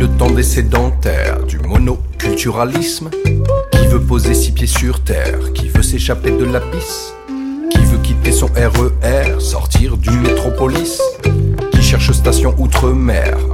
le temps des sédentaires, du monoculturalisme. Qui veut poser 6 pieds sur terre, qui veut s'échapper de l'abysse, qui veut quitter son RER, sortir du métropolis, qui cherche station outre-mer,